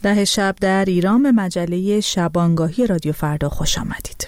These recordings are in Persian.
ده شب در ایران به مجله شبانگاهی رادیو فردا خوش آمدید.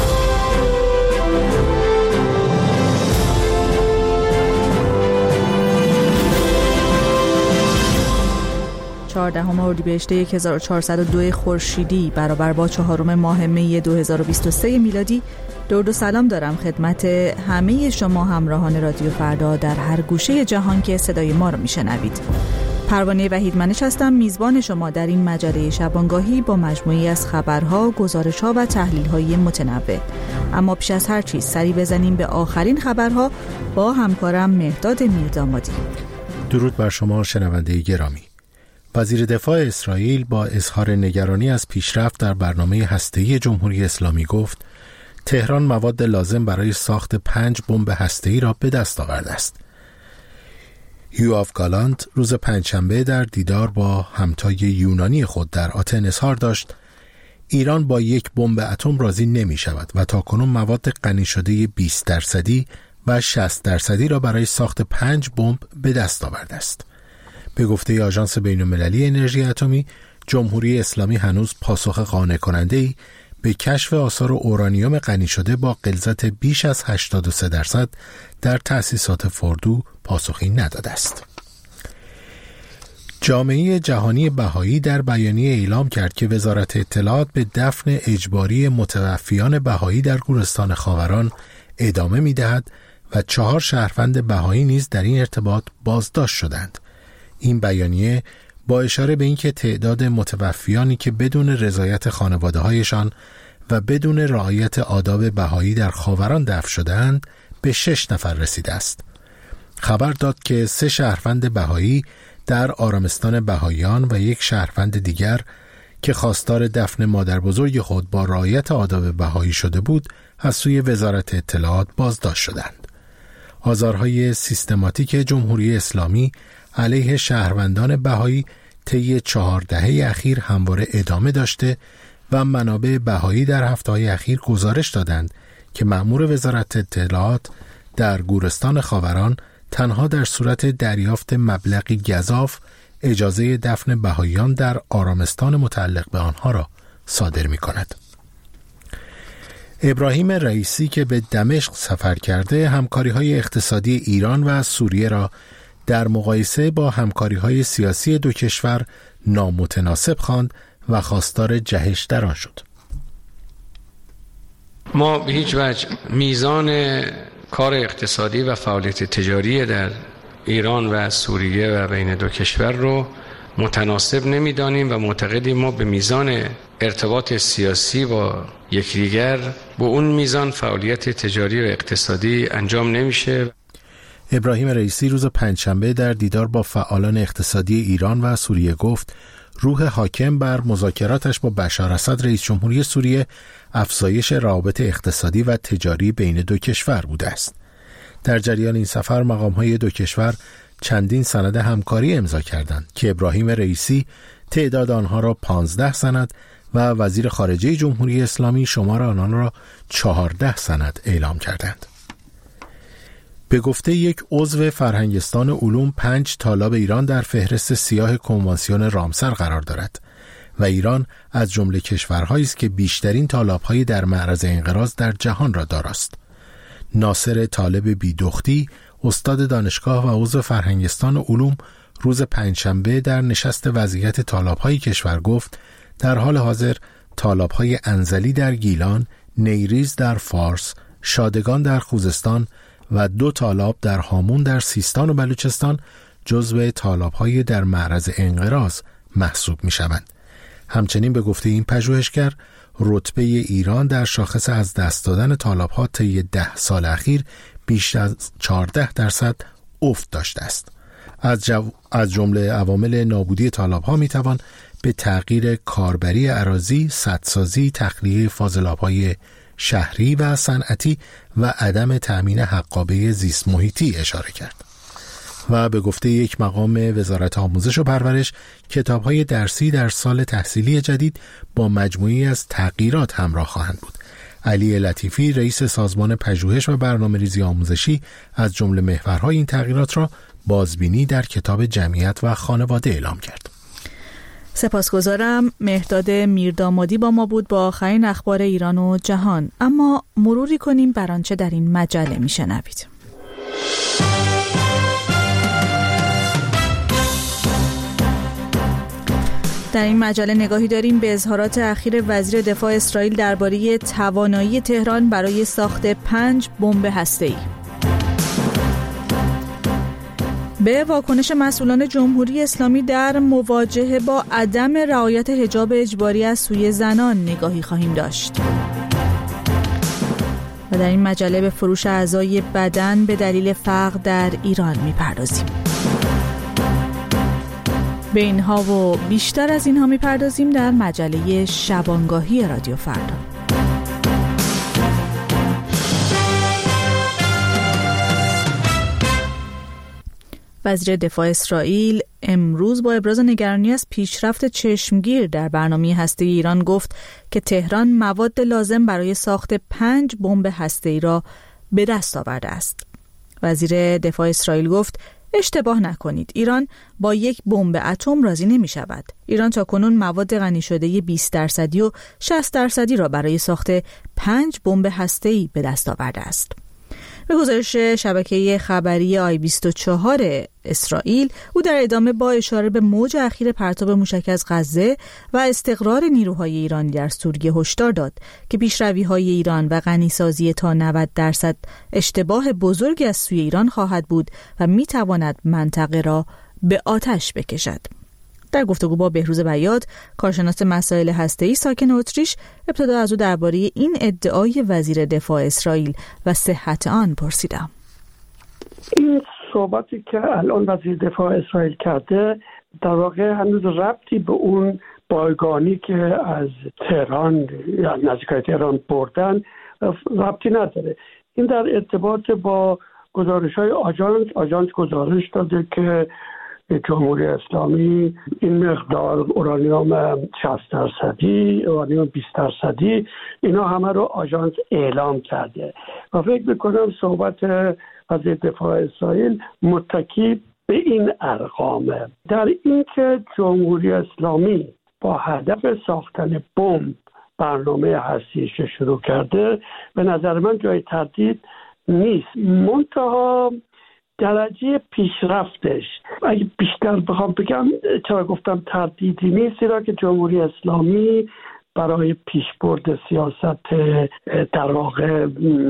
14 اردیبهشت 1402 خورشیدی برابر با 4 ماه می 2023 میلادی. درود و سلام دارم خدمت همه شما همراهان رادیو فردا در هر گوشه جهان که صدای ما رو میشنوید. پروانه وحیدمنش هستم، میزبان شما در این مجله شبانگاهی با مجموعی از خبرها، گزارش‌ها و تحلیل‌های متنوع. اما پیش از هر چیز سری بزنیم به آخرین خبرها با همکارم مهداد میردامادی. درود بر شما شنونده گرامی. وزیر دفاع اسرائیل با اظهار نگرانی از پیشرفت در برنامه هسته‌ای جمهوری اسلامی گفت تهران مواد لازم برای ساخت 5 بمب هسته‌ای را به دست آورده است. یوآف گالانت روز پنجشنبه در دیدار با همتای یونانی خود در آتن اظهار داشت ایران با یک بمب اتم راضی نمی شود و تاکنون مواد غنی شده 20% و 60% را برای ساخت 5 بمب به دست آورده است. به گفته آژانس بین‌المللی انرژی اتمی، جمهوری اسلامی هنوز پاسخ قانع کننده‌ای به کشف آثار اورانیوم غنی شده با غلظت بیش از 83% در تأسیسات فوردو پاسخی نداده است. جامعه جهانی بهایی در بیانیه اعلام کرد که وزارت اطلاعات به دفن اجباری متوفیان بهایی در گورستان خاوران ادامه می‌دهد و 4 شهروند بهایی نیز در این ارتباط بازداشت شدند. این بیانیه با اشاره به اینکه تعداد متوفیانی که بدون رضایت خانواده‌هایشان و بدون رعایت آداب بهایی در خاوران دفن شده‌اند به 6 نفر رسیده است. خبر داد که 3 شهروند بهایی در آرامستان بهاییان و 1 شهروند دیگر که خواستار دفن مادربزرگ خود با رعایت آداب بهایی شده بود از سوی وزارت اطلاعات بازداشت شدند. آزارهای سیستماتیک جمهوری اسلامی علیه شهروندان بهایی طی 4 دهه اخیر همواره ادامه داشته و منابع بهایی در هفته‌های اخیر گزارش دادند که مأمور وزارت اطلاعات در گورستان خاوران تنها در صورت دریافت مبلغی گزاف اجازه دفن بهاییان در آرامستان متعلق به آنها را صادر می‌کند. ابراهیم رئیسی که به دمشق سفر کرده همکاری‌های اقتصادی ایران و سوریه را در مقایسه با همکاری‌های سیاسی دو کشور نامتناسب خواند و خواستار جهش در آن شد. ما به هیچ وجه میزان کار اقتصادی و فعالیت تجاری در ایران و سوریه و بین دو کشور رو متناسب نمی‌دانیم و معتقدیم ما به میزان ارتباط سیاسی با یکدیگر با اون میزان فعالیت تجاری و اقتصادی انجام نمیشه. ابراهیم رئیسی روز پنجشنبه در دیدار با فعالان اقتصادی ایران و سوریه گفت روح حاکم بر مذاکراتش با بشار اسد رئیس جمهوری سوریه افزایش روابط اقتصادی و تجاری بین دو کشور بوده است. در جریان این سفر مقام‌های دو کشور چندین سند همکاری امضا کردند که ابراهیم رئیسی تعداد آنها را 15 سند و وزیر خارجه جمهوری اسلامی شمار آنان را 14 سند اعلام کردند. به گفته یک عضو فرهنگستان علوم 5 تالاب ایران در فهرست سیاه کنوانسیون رامسر قرار دارد و ایران از جمله کشورهایی است که بیشترین تالاب‌های در معرض انقراض در جهان را دارست. ناصر طالب بیدختی استاد دانشگاه و عضو فرهنگستان علوم روز پنجشنبه در نشست وضعیت تالاب‌های کشور گفت در حال حاضر تالاب‌های انزلی در گیلان، نیریز در فارس، شادگان در خوزستان و 2 تالاب در هامون در سیستان و بلوچستان جزو تالاب‌های در معرض انقراض محسوب می‌شوند. همچنین به گفته این پژوهشگر رتبه ایران در شاخص از دست دادن تالاب‌ها طی 10 سال اخیر بیش از 14% افت داشته است. از جمله عوامل نابودی تالاب‌ها می‌توان به تغییر کاربری اراضی، سدسازی، تخلیه فاضلاب‌های شهری و صنعتی و عدم تأمین حقابه زیست محیطی اشاره کرد. و به گفته یک مقام وزارت آموزش و پرورش کتاب‌های درسی در سال تحصیلی جدید با مجموعی از تغییرات همراه خواهند بود. علی لطیفی رئیس سازمان پژوهش و برنامه‌ریزی آموزشی از جمله محورهای این تغییرات را بازبینی در کتاب جمعیت و خانواده اعلام کرد. سپاسگزارم. مهرداد میردامادی با ما بود با آخرین اخبار ایران و جهان. اما مروری کنیم بر آنچه در این مجله میشنوید. در این مجله نگاهی داریم به اظهارات اخیر وزیر دفاع اسرائیل درباره توانایی تهران برای ساخت 5 بمب هسته‌ای. به واکنش مسئولان جمهوری اسلامی در مواجهه با عدم رعایت حجاب اجباری از سوی زنان نگاهی خواهیم داشت. و در این مجله به فروش اعضای بدن به دلیل فقر در ایران میپردازیم. به اینها و بیشتر از اینها میپردازیم در مجله شبانگاهی رادیو فردا. وزیر دفاع اسرائیل امروز با ابراز نگرانی از پیشرفت چشمگیر در برنامه هسته‌ای ایران گفت که تهران مواد لازم برای ساخت 5 بمب هسته‌ای را به دست آورده است. وزیر دفاع اسرائیل گفت اشتباه نکنید، ایران با یک بمب اتم راضی نمی شود. ایران تاکنون مواد غنی شده 20% و 60% را برای ساخت 5 بمب هسته‌ای به دست آورده است. به گزارش شبکه خبری آی24 اسرائیل، او در ادامه با اشاره به موج اخیر پرتاب موشک از غزه و استقرار نیروهای ایرانی در سوریه هشدار داد که پیشروی‌های ایران و غنیسازی تا 90% اشتباه بزرگی از سوی ایران خواهد بود و می‌تواند منطقه را به آتش بکشد. در گفتگو با بهروز بیات، کارشناس مسائل هسته‌ای ساکن اتریش، ابتدا از او درباره این ادعای وزیر دفاع اسرائیل و صحت آن پرسیدم. این صحبتی که الان وزیر دفاع اسرائیل کرده در واقع هنوز ربطی به اون بایگانی که از تهران یا نزدیکای تهران بردن ربطی نداره. این در ارتباط با گزارش‌های آژانس گزارش داده که جمهوری اسلامی این مقدار اورانیوم 60%، اورانیوم 20%، اینا همه رو آژانس اعلام کرده و فکر میکنم صحبت وزیر دفاع اسرائیل متکی به این ارقامه، در این که جمهوری اسلامی با هدف ساختن بمب برنامه هستیش شروع کرده، به نظر من جای تردید نیست. منتها درجه پیشرفتش، اگه بیشتر بخوام بگم، چرا گفتم تردیدی نیست، زیرا که جمهوری اسلامی برای پیشبرد سیاست در واقع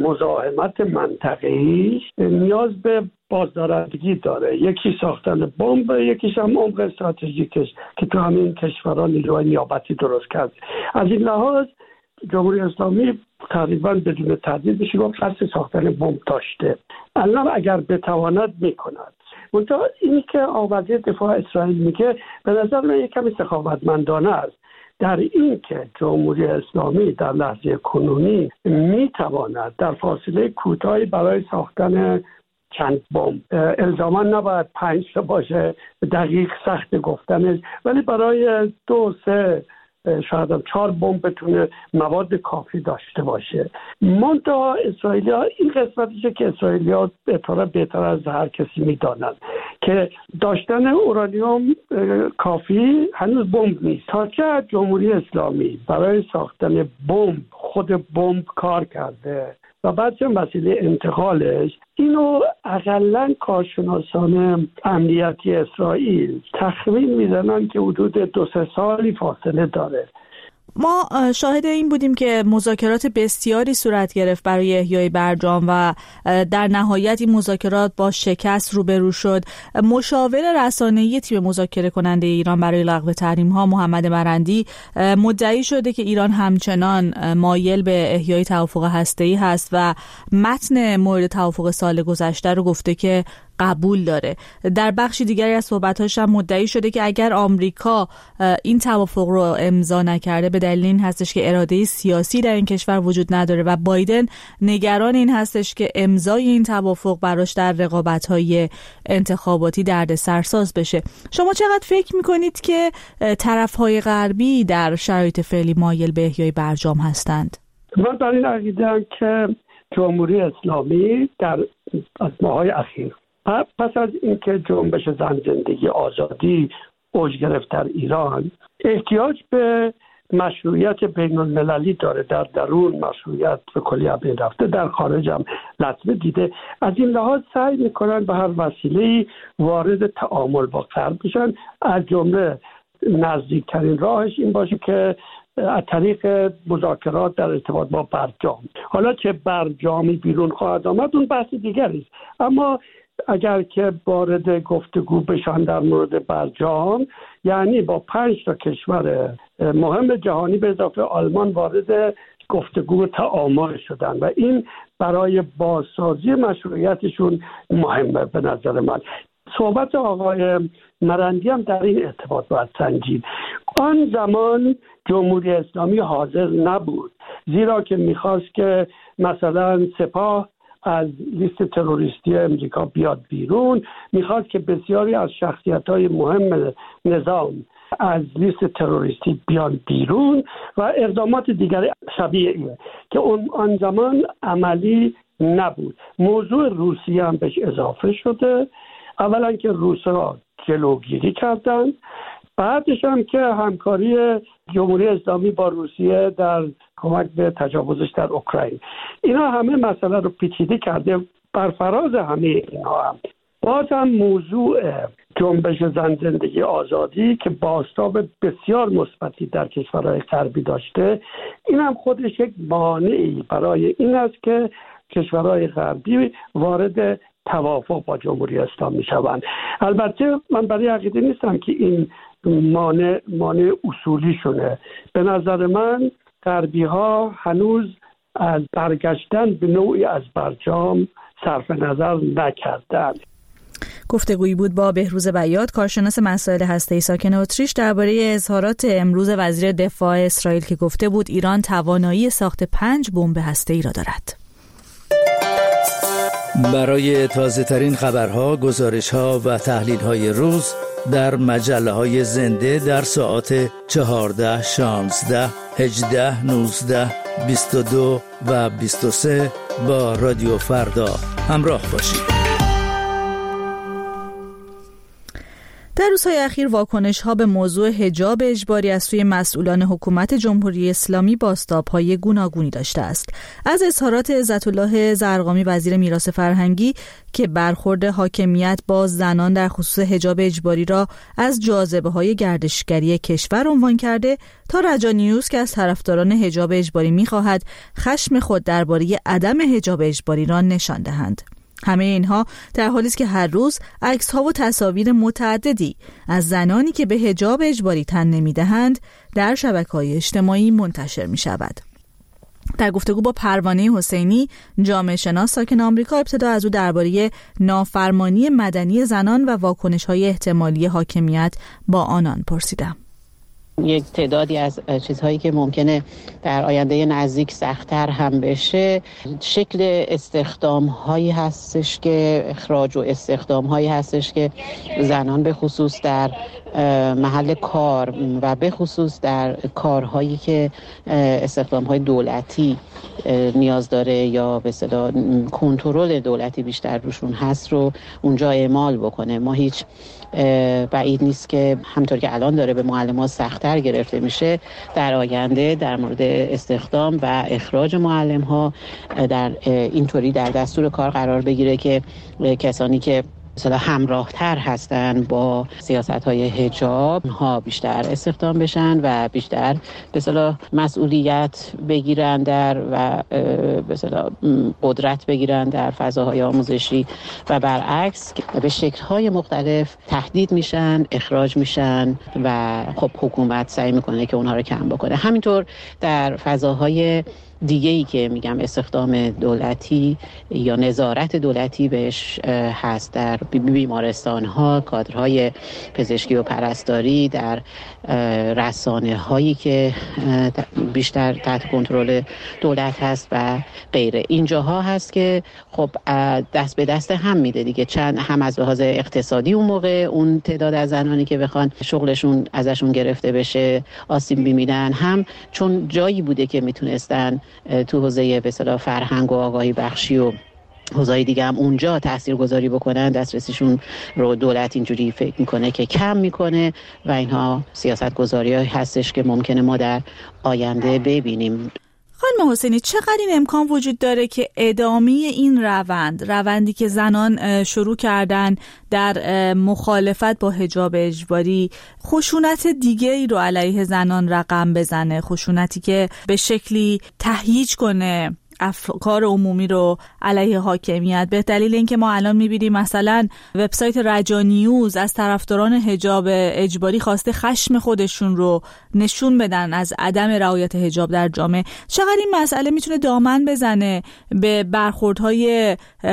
مزاحمت منطقه‌ای نیاز به بازدارندگی داره. یکی ساختن بمب، یکیش هم عمق استراتژیکش که تو همین کشورها نیروهای نیابتی درست کرد. از این لحاظ جمهوری اسلامی تقریبا بدون تردید بشه گفت قصد ساختن بمب داشته. الان اگر بتواند میکند. منتها اینی که وزیر دفاع اسرائیل میگه به نظر من یک کمی سخاوتمندانه است، در این که جمهوری اسلامی در لحظه کنونی میتواند در فاصله کوتاهی برای ساختن چند بمب، الزاما نباید 5 تا باشه، دقیق سخت گفتنش، ولی برای 2-3 شاید هم 4 بمب بتونه مواد کافی داشته باشه. منتها اسرائیلی‌ها این قسمتیشه که اسرائیلی‌ها بهتر از هر کسی میدانند که داشتن اورانیوم کافی هنوز بمب نیست. تا که جمهوری اسلامی برای ساختن بمب خود بمب کار کرده و بعد چه مسئله انتقالش، اینو اقلن کارشناسان امنیتی اسرائیل تخمین میزنن که حدود 2-3 سالی فاصله داره. ما شاهد این بودیم که مذاکرات بسیاری صورت گرفت برای احیای برجام و در نهایت این مذاکرات با شکست روبرو شد. مشاور رسانه‌ای تیم مذاکره کننده ایران برای لغو تحریم‌ها محمد مرندی مدعی شده که ایران همچنان مایل به احیای توافق هسته‌ای هست و متن مورد توافق سال گذشته رو گفته که قبول داره. در بخشی دیگری از صحبتاش هم مدعی شده که اگر آمریکا این توافق رو امضا نکرده به دلیل این هستش که اراده سیاسی در این کشور وجود نداره و بایدن نگران این هستش که امضای این توافق براش در رقابت‌های انتخاباتی دردسرساز بشه. شما چقدر فکر می‌کنید که طرف‌های غربی در شرایط فعلی مایل به احیای برجام هستند؟ من در این عقیده‌ام که جمهوری اسلامی در ماه‌های اخیر پس از اینکه جنبش زن زندگی آزادی اوج گرفت در ایران، احتیاج به مشروعیت بین المللی داره. در درون مشروعیت به کلی بین رفته، در خارج هم لطمه دیده. از این لحاظ سعی میکنن به هر وسیله‌ای وارد تعامل با غرب بشن. از جمله نزدیکترین راهش این باشه که از طریق مذاکرات در ارتباط با برجام. حالا چه برجامی بیرون خواهد آمد اون بحث دیگری است، اما اگر که وارد گفتگو بشن در مورد برجام، یعنی با 5 تا کشور مهم جهانی به اضافه آلمان وارد گفتگو تعامل شدن و این برای بازسازی مشروعیتشون مهمه به نظر من. صحبت آقای مرندی هم در این ارتباط باید سنجید. آن زمان جمهوری اسلامی حاضر نبود، زیرا که میخواست که مثلا سپاه از لیست تروریستی امریکا بیاد بیرون، میخواست که بسیاری از شخصیت‌های مهم نظام از لیست تروریستی بیان بیرون و اقدامات دیگری شبیه اینه که آن زمان عملی نبود. موضوع روسیه هم بهش اضافه شده. اولا که روس‌ها جلوگیری کردن، بعدش هم که همکاری جمهوری اسلامی با روسیه در کمک به تجاوزش در اوکراین، اینا همه مسئله رو پیچیده کرده. برفراز همه اینها هم باز هم موضوع جنبش زن زندگی آزادی که بازتاب بسیار مثبتی در کشورهای غربی داشته، این هم خودش یک مانعی برای این است که کشورهای غربی وارد توافق با جمهوری اسلامی میشوند. البته من برای عقیده نیستم که این مانع اصولی شونه. به نظر من غربی ها هنوز از برگشتن به نوعی از برجام صرف نظر نکردن. گفتگویی بود با بهروز بیات، کارشناس مسائل هسته‌ای ساکن اتریش، درباره اظهارات امروز وزیر دفاع اسرائیل که گفته بود ایران توانایی ساخت 5 بمب هسته‌ای را دارد. برای تازه ترین خبرها، گزارش‌ها و تحلیل‌های روز در مجله‌های زنده در ساعات 14, 16, 18, 19, 22 و 23 با رادیو فردا همراه باشید. در روزهای اخیر واکنش‌ها به موضوع حجاب اجباری از سوی مسئولان حکومت جمهوری اسلامی بازتاب‌های گوناگونی داشته است. از اظهارات عزت‌الله زرقامی وزیر میراث فرهنگی که برخورد حاکمیت با زنان در خصوص حجاب اجباری را از جاذبه‌های گردشگری کشور عنوان کرده، تا رجا نیوز که از طرفداران حجاب اجباری می‌خواهد خشم خود درباره عدم حجاب اجباری را نشان دهند. همه اینها در حالی است که هر روز عکس‌ها و تصاویر متعددی از زنانی که به حجاب اجباری تن نمی‌دهند در شبکه‌های اجتماعی منتشر می‌شود. در گفتگو با پروانه حسینی، جامعه شناس ساکن آمریکا، ابتدا از او درباره نافرمانی مدنی زنان و واکنش‌های احتمالی حاکمیت با آنان پرسیدم. یک تعدادی از چیزهایی که ممکنه در آینده نزدیک سخت‌تر هم بشه، شکل استخدام‌هایی هستش که اخراج و استخدام‌هایی هستش که زنان به خصوص در محل کار و به خصوص در کارهایی که استخدام‌های دولتی نیاز داره یا به اصطلاح کنترل دولتی بیشتر روشون هست رو اونجا اعمال بکنه. ما هیچ بعید نیست که همطور که الان داره به معلم‌ها سخت‌تر گرفته میشه، در آینده در مورد استخدام و اخراج معلم‌ها در اینطوری در دستور کار قرار بگیره که کسانی که مثلا همراه تر هستن با سیاست‌های حجاب ها بیشتر استخدام بشن و بیشتر به اصطلاح مسئولیت بگیرن در و به اصطلاح قدرت بگیرن در فضاهای آموزشی و برعکس به شکل‌های مختلف تهدید میشن، اخراج میشن و خب حکومت سعی میکنه که اونها رو کم بکنه. همینطور در فضاهای دیگه‌ای که میگم استخدام دولتی یا نظارت دولتی بهش هست، در بیمارستان‌ها، کادرهای پزشکی و پرستاری، در رسانه‌هایی که بیشتر تحت کنترل دولت هست و غیره. اینجاها هست که خب دست به دست هم میده دیگه، چند هم از لحاظ اقتصادی اون موقع اون تعداد از زنانی که بخوان شغلشون ازشون گرفته بشه آسیب می‌بینن، هم چون جایی بوده که میتونستن تو حوزه به اصطلاح فرهنگ و آگاهی بخشی و حوزه‌های دیگه هم اونجا تاثیرگذاری بکنن، دسترسیشون رو دولت اینجوری فکر میکنه که کم میکنه و اینها سیاست‌گذاری‌هایی هستش که ممکنه ما در آینده ببینیم. خانم حسینی، چقدر این امکان وجود داره که ادامه این روندی که زنان شروع کردن در مخالفت با حجاب اجباری خشونت دیگه‌ای رو علیه زنان رقم بزنه، خشونتی که به شکلی تهییج کنه افکار عمومی رو علیه حاکمیت، به دلیل اینکه ما الان می‌بینیم مثلا وبسایت رجا نیوز از طرفداران حجاب اجباری خواسته خشم خودشون رو نشون بدن از عدم رعایت حجاب در جامعه. چقدر این مسئله میتونه دامن بزنه به برخوردهای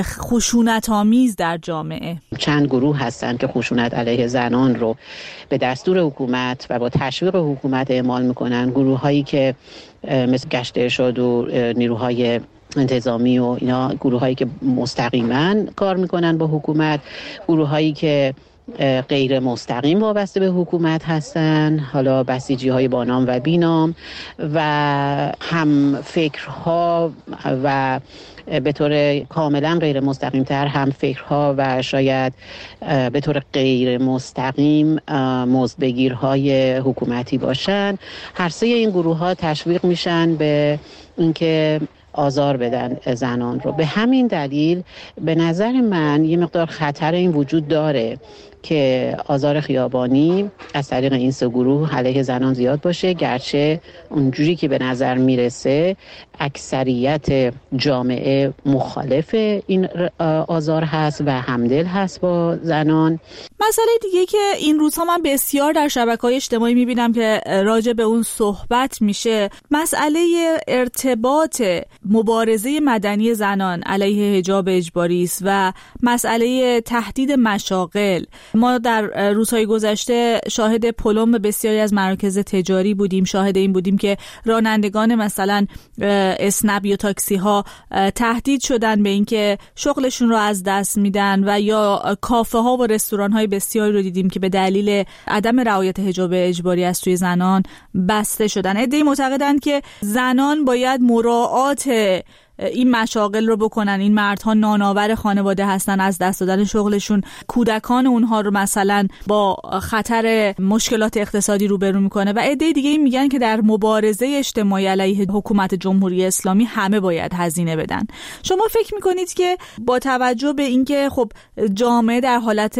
خشونت‌آمیز در جامعه؟ چند گروه هستن که خشونت علیه زنان رو به دستور حکومت و با تشویق حکومت اعمال میکنن. گروه‌هایی که مثل گشت ارشاد و نیروهای انتظامی و اینا، گروه‌هایی که مستقیما کار میکنن با حکومت، گروه‌هایی که غیر مستقیم وابسته به حکومت هستن، حالا بسیجی‌های با نام و بینام و هم فکرها و به طور کاملا غیر مستقیم تر هم فکرها و شاید به طور غیر مستقیم مزدبگیرهای حکومتی باشن. هر سه این گروه ها تشویق میشن به اینکه آزار بدن زنان رو. به همین دلیل به نظر من یه مقدار خطر این وجود داره که آزار خیابانی از طریق این سه گروه علیه زنان زیاد باشه، گرچه اونجوری که به نظر میرسه اکثریت جامعه مخالف این آزار هست و همدل هست با زنان. مسئله دیگه که این روزها من بسیار در شبکه‌های اجتماعی میبینم که راجع به اون صحبت میشه، مسئله ارتباط مبارزه مدنی زنان علیه حجاب اجباری است و مسئله تهدید مشاغل. ما در روزهای گذشته شاهد پلم بسیاری از مراکز تجاری بودیم، شاهد این بودیم که رانندگان مثلا اسنپ یا تاکسی ها تهدید شدن به اینکه شغلشون رو از دست میدن و یا کافه ها و رستوران های بسیاری رو دیدیم که به دلیل عدم رعایت حجاب اجباری از سوی زنان بسته شدن. عده‌ای معتقدند که زنان باید مراعات این مشاغل رو بکنن، این مردها نانآور خانواده هستن، از دست دادن شغلشون کودکان اونها رو مثلا با خطر مشکلات اقتصادی روبرو میکنه و عده دیگه میگن که در مبارزه اجتماعی علیه حکومت جمهوری اسلامی همه باید هزینه بدن. شما فکر میکنید که با توجه به اینکه خب جامعه در حالت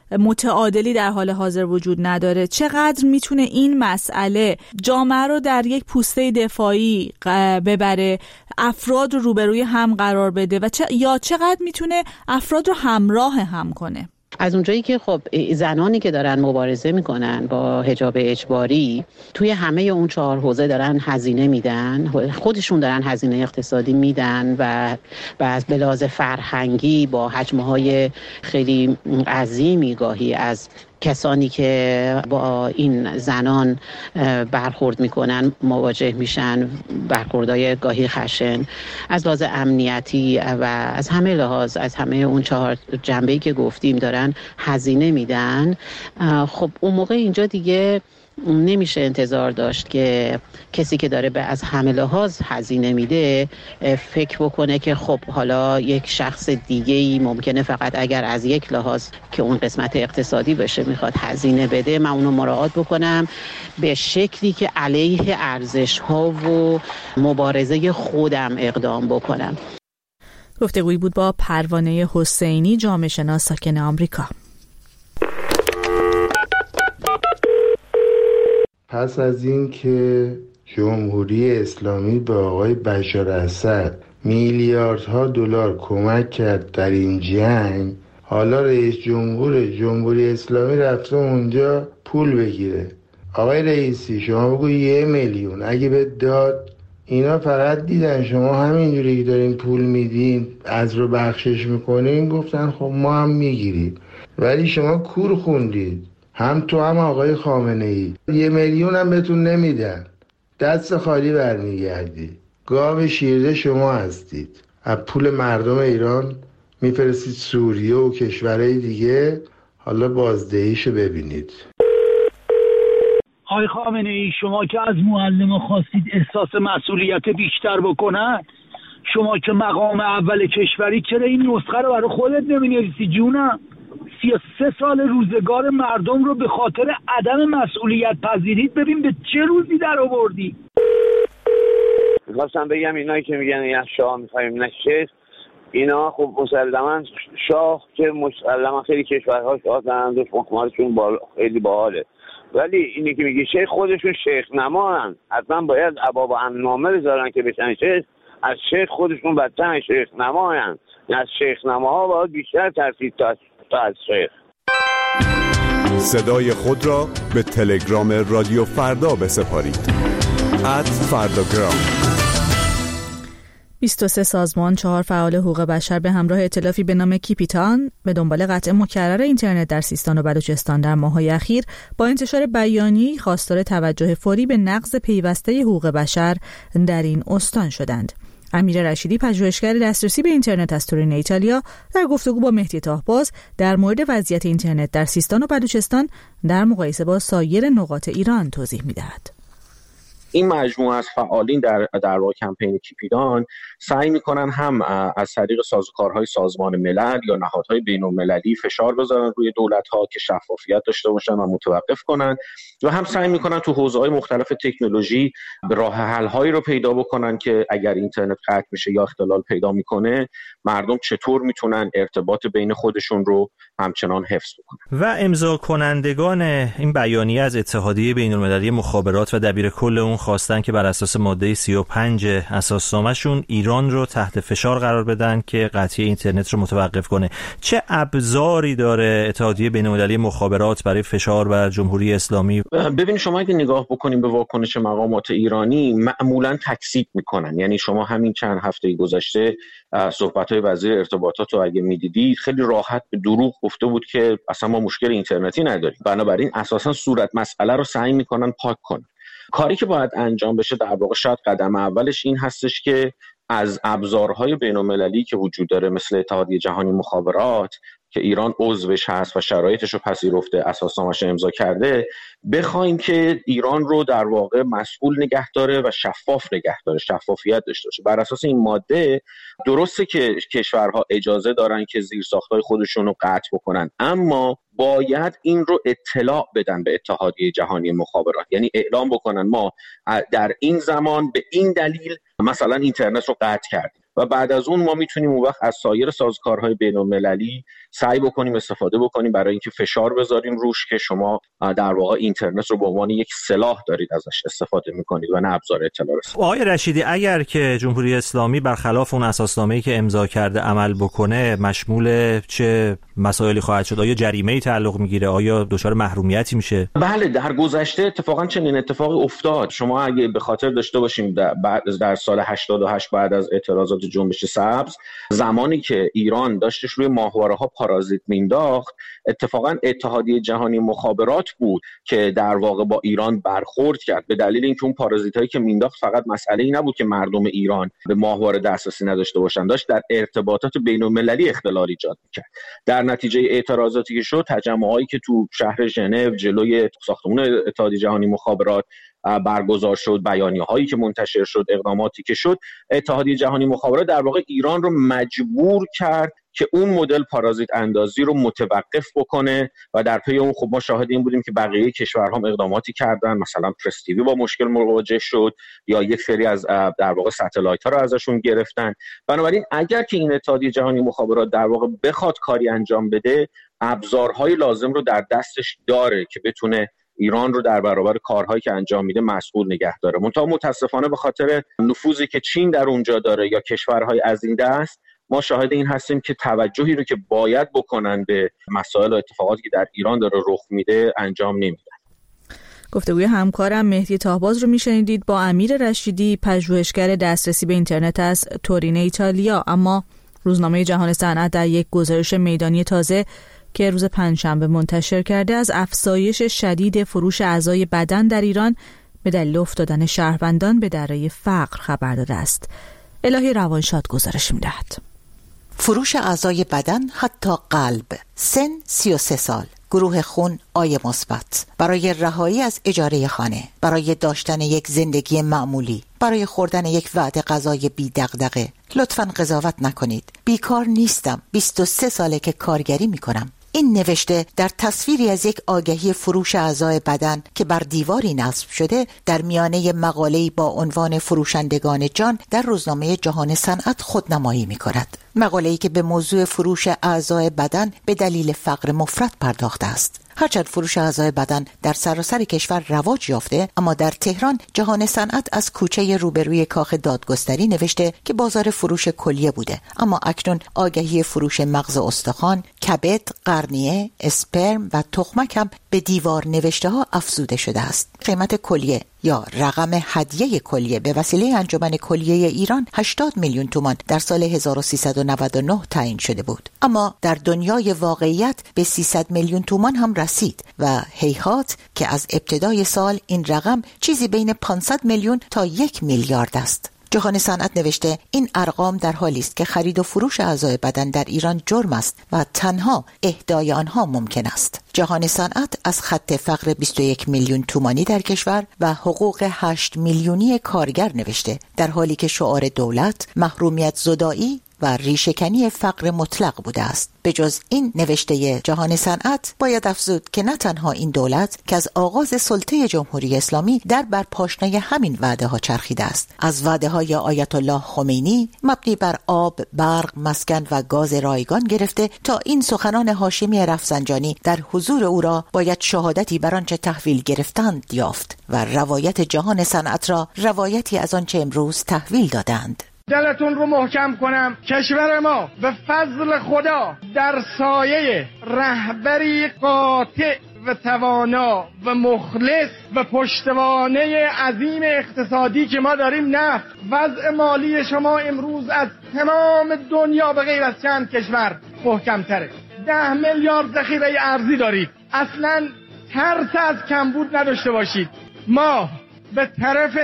متعادلی در حال حاضر وجود نداره، چقدر میتونه این مسئله جامعه رو در یک پوسته دفاعی ببره، افراد رو روبروی هم قرار بده و چقدر میتونه افراد رو همراه هم کنه؟ از اونجایی که خب زنانی که دارن مبارزه میکنن با حجاب اجباری توی همه اون 4 حوزه دارن هزینه میدن، خودشون دارن هزینه اقتصادی میدن و از بلاز فرهنگی با حجمهای خیلی عظیمی گاهی از کسانی که با این زنان برخورد میکنن مواجه میشن، برخوردهای گاهی خشن از لحاظ امنیتی و از همه لحاظ، از همه اون 4 جنبه‌ای که گفتیم دارن هزینه میدن. خب اون موقع اینجا دیگه نمیشه انتظار داشت که کسی که داره از همه لحاظ هزینه میده فکر بکنه که خب حالا یک شخص دیگه‌ای ممکنه فقط اگر از یک لحاظ که اون قسمت اقتصادی بشه میخواد هزینه بده، من اونو مراعات بکنم به شکلی که علیه ارزش‌ها و مبارزه خودم اقدام بکنم. گفتگویی بود با پروانه حسینی، جامعه شناس ساکن آمریکا. پس از این که جمهوری اسلامی به آقای بشار اسد میلیاردها دلار کمک کرد در این جنگ، حالا رئیس جمهور جمهوری اسلامی رفته اونجا پول بگیره. آقای رئیسی شما بگو 1 میلیون اگه به داد، اینا فقط دیدن شما همینجوری که دارین پول میدین از رو بخشش میکنین، گفتن خب ما هم میگیریم، ولی شما کور خوندید، هم تو هم آقای خامنه ای. 1 میلیون هم بهتون نمیدن، دست خالی برمیگردید. گاو شیرده شما هستید، از پول مردم ایران میفرستید سوریه و کشورهای دیگه، حالا بازدهیشو ببینید. آقای خامنه ای، شما که از معلم خواستید احساس مسئولیت بیشتر بکنن، شما که مقام اول کشوری چرا این نسخه رو برای خودت نمی‌نویسی جونم؟ 33 سال روزگار مردم رو به خاطر عدم مسئولیت پذیریت ببین به چه روزی در آوردی. میخواستم بگم اینایی که میگن یا شاه میخوایم نشه، اینا خب مسلما شاه که مسلما خیلی کشورها شاه دارند و حکومتشون خیلی باحاله، ولی اینی که میگی شیخ خودشون شیخ نماهن، حتما باید ابواب و امنامه بذارن که بشن شیخ. از شیخ خودشون بدتر شیخ نماهن، از شیخ نماها باید بیشتر ترسید تا از شیخ. صدای خود را به تلگرام رادیو فردا بسپارید. @فرداگرام. 23 سازمان، 4 فعال حقوق بشر به همراه ائتلافی به نام کیپیتان به دنبال قطع مکرر اینترنت در سیستان و بلوچستان در ماه‌های اخیر با انتشار بیانیه‌ای خواستار توجه فوری به نقض پیوسته حقوق بشر در این استان شدند. امیر رشیدی، پژوهشگر دسترسی به اینترنت از تورین ایتالیا، در گفتگو با مهدی طاهباز در مورد وضعیت اینترنت در سیستان و بلوچستان در مقایسه با سایر نقاط ایران توضیح می‌دهد. این مجموعه از فعالین در واقع کمپین کیپیدان سعی میکنن هم از طریق سازوکارهای سازمان ملل یا نهادهای بین‌المللی فشار بذارن روی دولت‌ها که شفافیت داشته باشن و متوقف کنن، و هم سعی میکنن تو حوزه‌های مختلف تکنولوژی راه حل‌هایی رو پیدا بکنن که اگر اینترنت قطع میشه یا اختلال پیدا میکنه مردم چطور میتونن ارتباط بین خودشون رو همچنان حفظ بکنن. و امضا کنندگان این بیانیه از اتحادیه بین‌المللی مخابرات و دبیرکل اون خواستن که بر اساس ماده 35 اساسنامه‌شون ایران رو تحت فشار قرار بدن که قطعی اینترنت رو متوقف کنه. چه ابزاری داره اتحادیه بین‌المللی مخابرات برای فشار بر جمهوری اسلامی؟ ببین شما اگه نگاه بکنیم به واکنش مقامات ایرانی معمولاً تکذیب میکنن. یعنی شما همین چند هفته گذشته صحبت‌های وزیر ارتباطات رو اگه میدیدید خیلی راحت به دروغ گفته بود که اصلا ما مشکل اینترنتی نداریم. بنابراین اساساً صورت مسئله رو سعی میکنن پاک کنن. کاری که باید انجام بشه در واقع شاید قدم اولش این هستش که از ابزارهای بین‌المللی که وجود داره مثل اتحادیه جهانی مخابرات که ایران عضوش هست و شرایطش رو پذیرفته، اساسنامه‌اش امضا کرده، بخوایم که ایران رو در واقع مسئول نگه داره و شفاف نگه داره، شفافیت داشته باشه. بر اساس این ماده درسته که کشورها اجازه دارن که زیرساخت‌های خودشون رو قطع بکنن، اما باید این رو اطلاع بدن به اتحادیه جهانی مخابرات، یعنی اعلام بکنن ما در این زمان به این دلیل مثلا اینترنت رو قطع کردیم و بعد از اون ما میتونیم اون وقت از سایر سازوکارهای بین‌المللی سعی بکنیم استفاده بکنیم برای اینکه فشار بذاریم روش که شما در واقع اینترنت رو به عنوان یک سلاح دارید ازش استفاده میکنید و نه ابزار اطلاع رسانی. آقای رشیدی، اگر که جمهوری اسلامی برخلاف اون اساسنامه‌ای که امضا کرده عمل بکنه مشمول چه مسائلی خواهد شد؟ آیا جریمه‌ای تعلق میگیره؟ آیا دچار محرومیتی میشه؟ بله، در گذشته اتفاقا چنین اتفاقی افتاد. شما اگه به خاطر داشته باشیم در سال 88 بعد از اعتراضات جنبش سبز، زمانی که ایران داشتش روی ماهواره‌ها پارازیت مینداخت، اتفاقا اتحادیه جهانی مخابرات بود که در واقع با ایران برخورد کرد، به دلیل اینکه اون پارازیتایی که مینداخت فقط مسئله ای نبود که مردم ایران به ماهواره دسترسی نداشته باشن، داشت در ارتباطات بین‌المللی اختلال ایجاد می‌کرد. در نتیجه اعتراضاتی که شد، تجمعاتی که تو شهر ژنو جلوی ساختمان اتحادیه جهانی مخابرات برگزار شد، بیانیه‌هایی که منتشر شد، اقداماتی که شد، اتحادیه جهانی مخابرات در واقع ایران رو مجبور کرد که اون مدل پارازیت اندازی رو متوقف بکنه و در پی اون خب ما شاهد این بودیم که بقیه کشورها هم اقداماتی کردن، مثلا پرس تیوی با مشکل مواجه شد یا یک سری از در واقع ستلایت‌ها رو ازشون گرفتن. بنابراین اگر که این اتحادیه جهانی مخابرات در واقع بخواد کاری انجام بده، ابزارهای لازم رو در دستش داره که بتونه ایران رو در برابر کارهایی که انجام میده مسئول نگه داره. منتها متاسفانه به خاطر نفوذی که چین در اونجا داره یا کشورهای از این دست، ما شاهد این هستیم که توجهی رو که باید بکنن به مسائل و اتفاقاتی که در ایران داره رخ میده انجام نمیدن. گفتگوی همکارم مهدی طاهباز رو میشنیدید با امیر رشیدی، پژوهشگر دسترسی به اینترنت از تورین ایتالیا. اما روزنامه جهان صنعت در یک گزارش میدانی تازه که روز پنجشنبه منتشر کرده از افزایش شدید فروش اعضای بدن در ایران به دلیل افتادن شهروندان به دره فقر خبر داده است. الهی روانشاد گزارش می‌دهد. فروش اعضای بدن حتی قلب، سن 33 سال، گروه خون آی مثبت، برای رهایی از اجاره خانه، برای داشتن یک زندگی معمولی، برای خوردن یک وعده غذای بی دغدغه. لطفاً قضاوت نکنید. بیکار نیستم، 23 ساله که کارگری میکنم. این نوشته در تصویری از یک آگهی فروش اعضای بدن که بر دیواری نصب شده در میانه مقاله‌ای با عنوان فروشندگان جان در روزنامه جهان صنعت خودنمایی می‌کند. مقاله‌ای که به موضوع فروش اعضای بدن به دلیل فقر مفرط پرداخته است. هرچند فروش اعضای بدن در سراسر کشور رواج یافته، اما در تهران جهان صنعت از کوچه روبروی کاخ دادگستری نوشته که بازار فروش کلیه بوده، اما اکنون آگهی فروش مغز استخوان، کبد، قرنیه، اسپرم و تخمک هم به دیوار نوشته ها افزوده شده است. قیمت کلیه یا رقم هدیه کلیه به وسیله انجمن کلیه ایران 80 میلیون تومان در سال 1399 تعیین شده بود، اما در دنیای واقعیت به 300 میلیون تومان هم رسید و هیهات که از ابتدای سال این رقم چیزی بین 500 میلیون تا 1 میلیارد است. جهان صنعت نوشته این ارقام در حالی است که خرید و فروش اعضای بدن در ایران جرم است و تنها اهدای آنها ممکن است. جهان صنعت از خط فقر 21 میلیون تومانی در کشور و حقوق 8 میلیونی کارگر نوشته، در حالی که شعار دولت محرومیت زدایی و ریشه‌کنی فقر مطلق بوده است. به جز این نوشته جهان صنعت باید افزود که نه تنها این دولت که از آغاز سلطه جمهوری اسلامی در بر پاشنه همین وعده ها چرخیده است، از وعده های آیت الله خمینی مبنی بر آب، برق، مسکن و گاز رایگان گرفته تا این سخنان هاشمی رفسنجانی در حضور او را باید شهادتی بر آنچه تحویل گرفتند یافت و روایت جهان صنعت را روایتی از آنچه امروز تحویل دادند. دلتون رو محکم کنم، کشور ما به فضل خدا در سایه رهبری قاطع و توانا و مخلص و پشتوانه عظیم اقتصادی که ما داریم، نفت، وضع مالی شما امروز از تمام دنیا به غیر از چند کشور محکم تره. 10 میلیارد ذخیره ارزی دارید، اصلا ترس از کمبود نداشته باشید. ما به طرف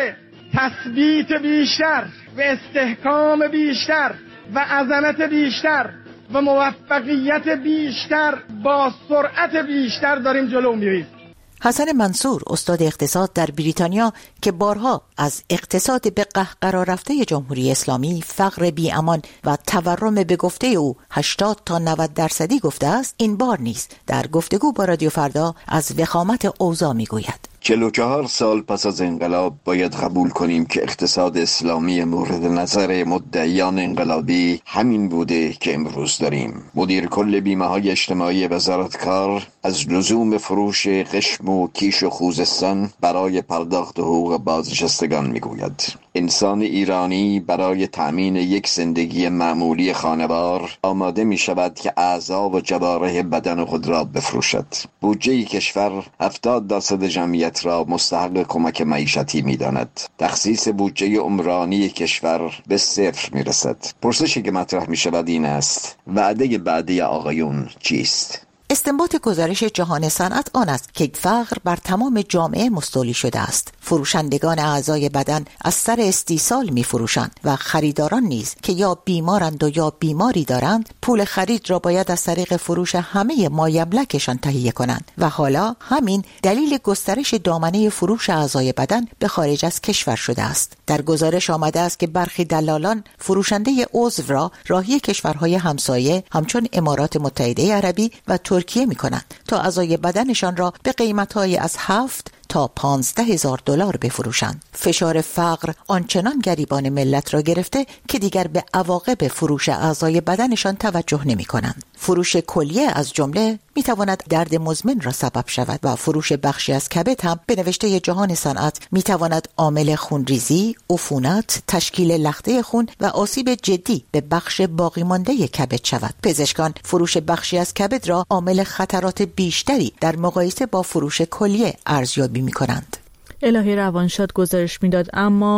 تثبیت بیشتر و استحکام بیشتر و عظمت بیشتر و موفقیت بیشتر با سرعت بیشتر داریم جلو میریم. حسن منصور استاد اقتصاد در بریتانیا که بارها از اقتصاد به قهقرا رفته جمهوری اسلامی، فقر بی امان و تورم به گفته او 80 تا 90% گفته است، این بار نیز در گفتگو با رادیو فردا از وخامت اوضاع میگوید. 44 سال پس از انقلاب باید قبول کنیم که اقتصاد اسلامی مورد نظر مدعیان انقلابی همین بوده که امروز داریم. مدیر کل بیمه‌های اجتماعی وزارت کار از لزوم فروش قشم و کیش و خوزستان برای پرداخت حقوق بازنشستگان میگوید. انسان ایرانی برای تأمین یک زندگی معمولی خانوار آماده می شود که اعضا و جوارح بدن خود را بفروشد. بودجه کشور 70% جمعیت را مستحق کمک معیشتی می داند. تخصیص بودجه عمرانی کشور به 0 می رسد. پرسشی که مطرح می شود این است: وعده بعدی آقایون چیست؟ استنباط گزارش جهان صنعت آن است که فقر بر تمام جامعه مستولی شده است. فروشندگان اعضای بدن از سر استیصال می فروشند و خریداران نیز که یا بیمارند و یا بیماری دارند پول خرید را باید از طریق فروش همه مایملکشان تهیه کنند و حالا همین دلیل گسترش دامنه فروش اعضای بدن به خارج از کشور شده است. در گزارش آمده است که برخی دلالان فروشنده عضو را راهی کشورهای همسایه همچون امارات متحده عربی و ترکیه می کنند تا اعضای بدنشان را به قیمت‌های از 7 تا 15,000 دلار بفروشند. فشار فقر آنچنان گریبان ملت را گرفته که دیگر به عواقب فروش اعضای بدنشان توجه نمی کنند. فروش کلیه از جمله می تواند درد مزمن را سبب شود و فروش بخشی از کبد هم به نوشته جهان صنعت می تواند عامل خونریزی، عفونت، تشکیل لخته خون و آسیب جدی به بخش باقی مانده کبد شود. پزشکان فروش بخشی از کبد را عامل خطرات بیشتری در مقایسه با فروش کلیه ارزیابی می کنند. الهی روانشاد گزارش میداد. اما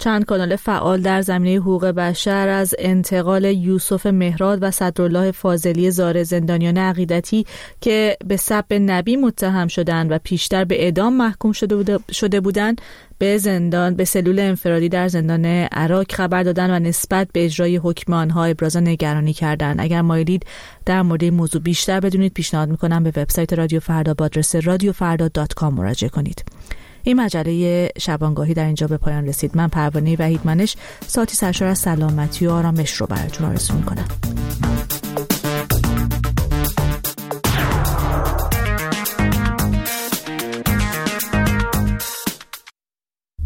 چند کانال فعال در زمینه حقوق بشر از انتقال یوسف مهراد و صدرالله فاضلی زار زندانیان عقیدتی که به سب نبی متهم شدند و پیشتر به اعدام محکوم شده بودند به زندان، به سلول انفرادی در زندان عراق خبر دادن و نسبت به اجرای حکم آنها ابراز نگرانی کردند. اگر مایلید در مورد این موضوع بیشتر بدونید، پیشنهاد میکنم به وبسایت رادیو فردا با آدرس radiofarda.com مراجعه کنید. این مجله شبانگاهی در اینجا به پایان رسید. من پروانه وحیدمنش ساعتی سرشار از سلامتی و آرامش رو براتون آرزو میکنم.